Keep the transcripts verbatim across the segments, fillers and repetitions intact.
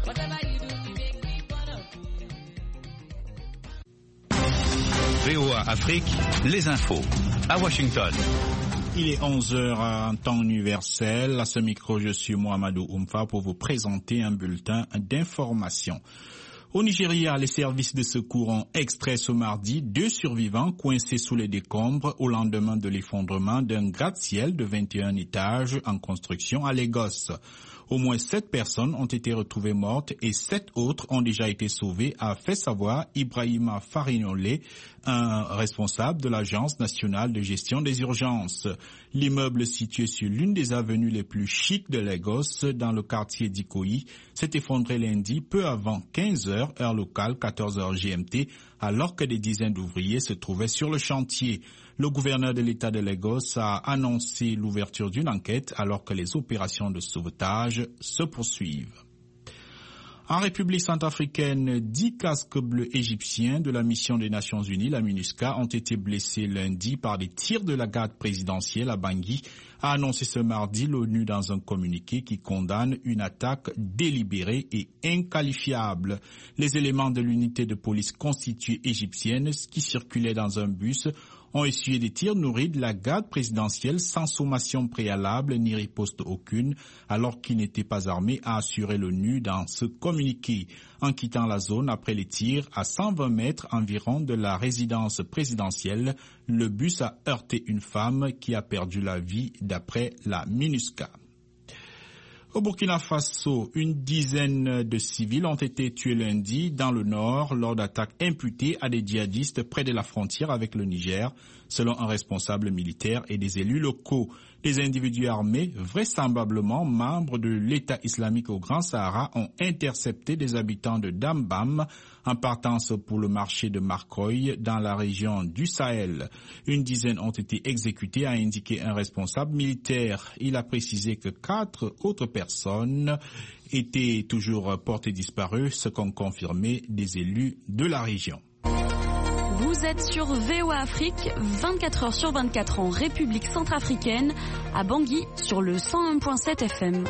V O A Afrique, les infos. À Washington. Il est onze heures en temps universel. À ce micro, je suis Mohamedou Oumfa pour vous présenter un bulletin d'information. Au Nigeria, les services de secours ont extrait ce mardi deux survivants coincés sous les décombres au lendemain de l'effondrement d'un gratte-ciel de vingt et un étages en construction à Lagos. Au moins sept personnes ont été retrouvées mortes et sept autres ont déjà été sauvées, a fait savoir Ibrahima Farinolé, un responsable de l'Agence nationale de gestion des urgences. L'immeuble situé sur l'une des avenues les plus chics de Lagos, dans le quartier d'Ikoyi, s'est effondré lundi peu avant quinze heures, heure locale, quatorze heures G M T, alors que des dizaines d'ouvriers se trouvaient sur le chantier. Le gouverneur de l'État de Lagos a annoncé l'ouverture d'une enquête alors que les opérations de sauvetage se poursuivent. En République centrafricaine, dix casques bleus égyptiens de la mission des Nations Unies, la MINUSCA, ont été blessés lundi par des tirs de la garde présidentielle à Bangui, a annoncé ce mardi l'ONU dans un communiqué qui condamne une attaque délibérée et inqualifiable. Les éléments de l'unité de police constituée égyptienne qui circulaient dans un bus ont essuyé des tirs nourris de la garde présidentielle sans sommation préalable ni riposte aucune, alors qu'ils n'étaient pas armés, a assuré l'ONU dans ce communiqué. En quittant la zone après les tirs, à cent vingt mètres environ de la résidence présidentielle, le bus a heurté une femme qui a perdu la vie d'après la MINUSCA. Au Burkina Faso, une dizaine de civils ont été tués lundi dans le nord lors d'attaques imputées à des djihadistes près de la frontière avec le Niger, selon un responsable militaire et des élus locaux. Des individus armés, vraisemblablement membres de l'État islamique au Grand Sahara, ont intercepté des habitants de Dambam en partance pour le marché de Marcoy dans la région du Sahel. Une dizaine ont été exécutés, a indiqué un responsable militaire. Il a précisé que quatre autres personnes étaient toujours portées disparues, ce qu'ont confirmé des élus de la région. Vous êtes sur V O A Afrique, vingt-quatre heures sur vingt-quatre en République centrafricaine, à Bangui sur le cent un virgule sept F M.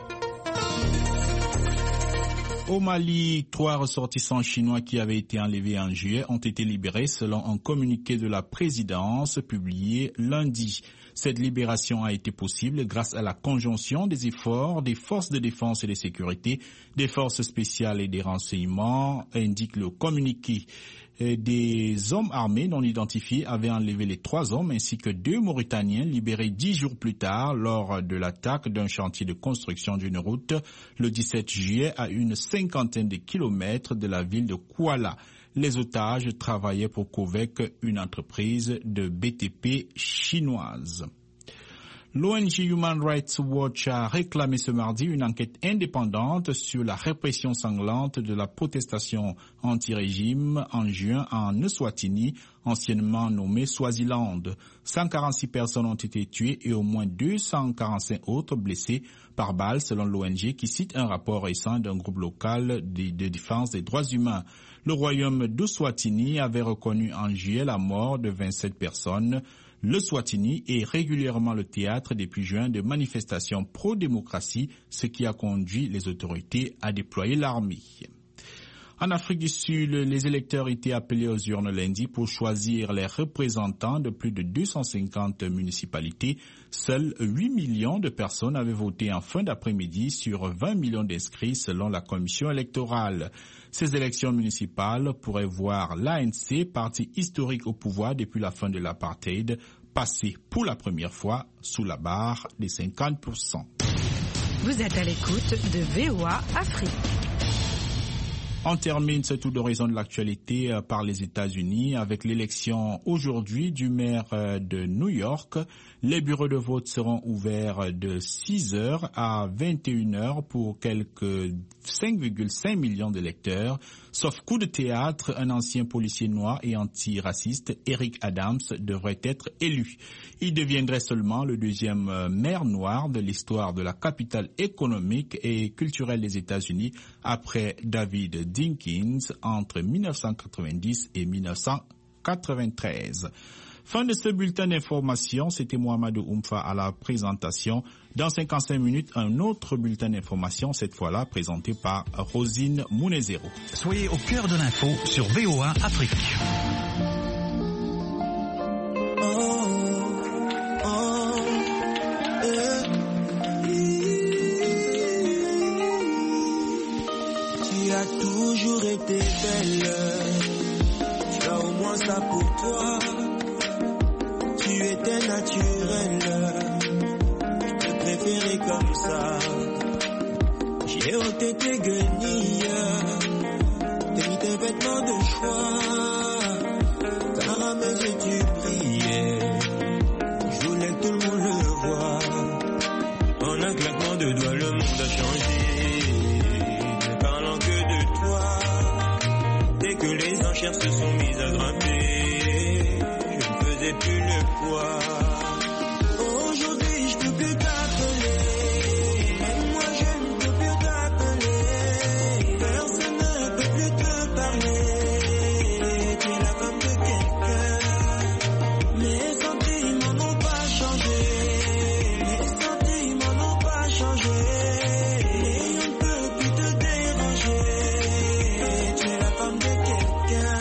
Au Mali, trois ressortissants chinois qui avaient été enlevés en juillet ont été libérés selon un communiqué de la présidence publié lundi. Cette libération a été possible grâce à la conjonction des efforts des forces de défense et de sécurité, des forces spéciales et des renseignements, indique le communiqué. Des hommes armés non identifiés avaient enlevé les trois hommes ainsi que deux Mauritaniens libérés dix jours plus tard lors de l'attaque d'un chantier de construction d'une route le dix-sept juillet à une cinquantaine de kilomètres de la ville de Kouala. Les otages travaillaient pour Covec, une entreprise de B T P chinoise. L'O N G Human Rights Watch a réclamé ce mardi une enquête indépendante sur la répression sanglante de la protestation anti-régime en juin en Eswatini, anciennement nommé Swaziland. cent quarante-six personnes ont été tuées et au moins deux cent quarante-cinq autres blessées par balle selon l'O N G qui cite un rapport récent d'un groupe local de, de défense des droits humains. Le royaume d'Eswatini avait reconnu en juillet la mort de vingt-sept personnes. Le Swatini est régulièrement le théâtre depuis juin de manifestations pro-démocratie, ce qui a conduit les autorités à déployer l'armée. En Afrique du Sud, les électeurs étaient appelés aux urnes lundi pour choisir les représentants de plus de deux cent cinquante municipalités. Seuls huit millions de personnes avaient voté en fin d'après-midi sur vingt millions d'inscrits selon la commission électorale. Ces élections municipales pourraient voir l'A N C, parti historique au pouvoir depuis la fin de l'apartheid, passer pour la première fois sous la barre des cinquante pour cent. Vous êtes à l'écoute de V O A Afrique. On termine ce tour d'horizon de l'actualité par les États-Unis avec l'élection aujourd'hui du maire de New York. Les bureaux de vote seront ouverts de six heures à vingt et une heures pour quelques cinq virgule cinq millions d'électeurs. Sauf coup de théâtre, un ancien policier noir et antiraciste, Eric Adams, devrait être élu. Il deviendrait seulement le deuxième maire noir de l'histoire de la capitale économique et culturelle des États-Unis après David Dinkins entre mille neuf cent quatre-vingt-dix et mille neuf cent quatre-vingt-treize. Fin de ce bulletin d'information, c'était Mohamedou Oumfa à la présentation. Dans cinquante-cinq minutes, un autre bulletin d'information, cette fois-là présenté par Rosine Mounezero. Soyez au cœur de l'info sur V O A Afrique. Tu as toujours été belle, tu as au moins ça pour toi. Tu étais naturelle, je te préférais comme ça. J'ai ôté tes guenilles, t'as mis tes vêtements de choix, car à mes yeux tu brillais. Je voulais que tout le monde le voie. En un claquement de doigts, le monde a changé. Ne parlant que de toi, dès que les enchères se sont mises à grimper, je ne faisais plus le poids. Aujourd'hui, je peux plus t'appeler. Moi, je ne peux plus t'appeler. Personne ne peut plus te parler. Tu es la femme de quelqu'un. Mes sentiments n'ont pas changé. Mes sentiments n'ont pas changé. Et on ne peut plus te déranger. Tu es la femme de quelqu'un.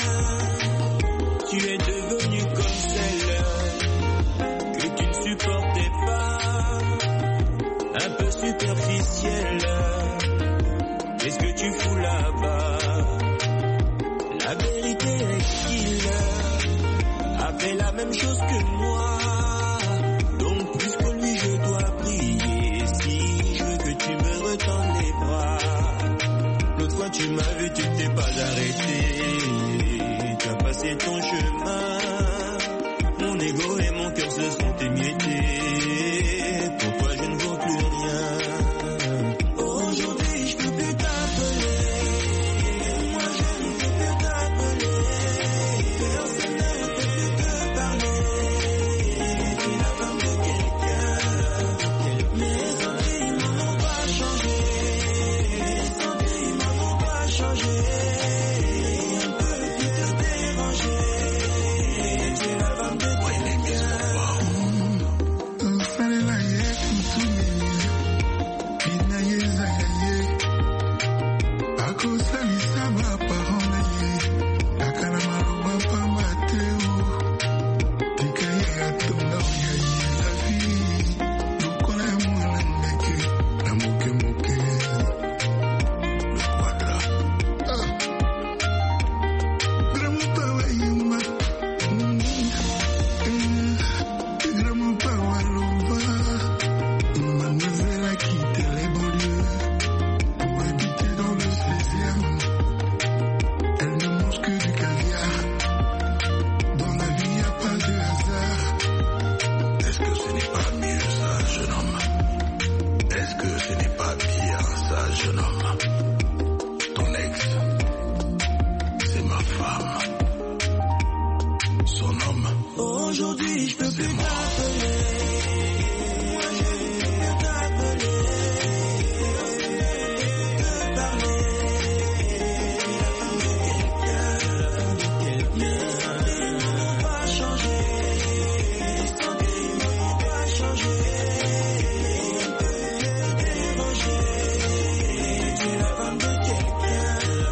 Tu es devenue comme celle que tu ne supportais pas, un peu superficielle. Qu'est-ce que tu fous là-bas? La vérité est qu'il a fait la même chose que moi. Donc plus que lui je dois prier. Si je veux que tu me retends les bras. L'autre fois tu m'as vu, tu t'es pas arrêté. Tu as passé ton chemin. Mon ego et mon cœur se sont émiettés. Pour toi je ne vaux plus rien. Aujourd'hui je peux plus t'appeler. Moi je ne peux plus t'appeler. Personne ne peut plus te parler. Tu es la femme de quelqu'un. Mes sentiments n'ont pas changé. Mes sentiments n'ont pas changé. On ne peut plus te déranger. Tu es la femme de quelqu'un. Aujourd'hui je peux plus t'appeler. Moi je ne peux plus t'appeler. Personne ne peut te parler. Tu es la femme de quelqu'un. Mes sentiments n'ont pas changé. Mes sentiments n'ont pas changé. On ne peut plus te déranger. Tu es la femme de quelqu'un.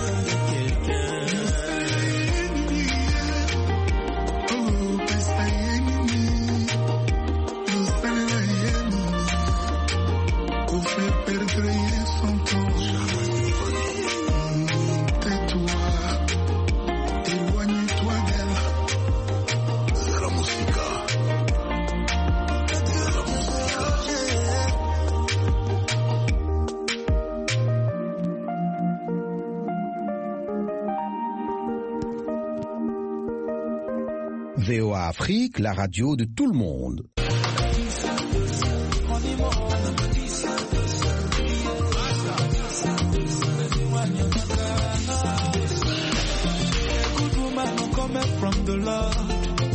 V O A Afrique, la radio de tout le monde. From the Lord,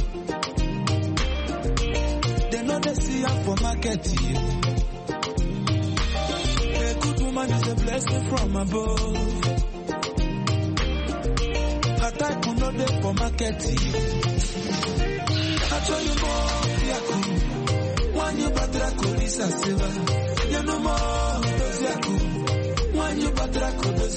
they know they see her for market here. A good woman is a blessing from above. Attack will not there for market here. Wanyu batra ko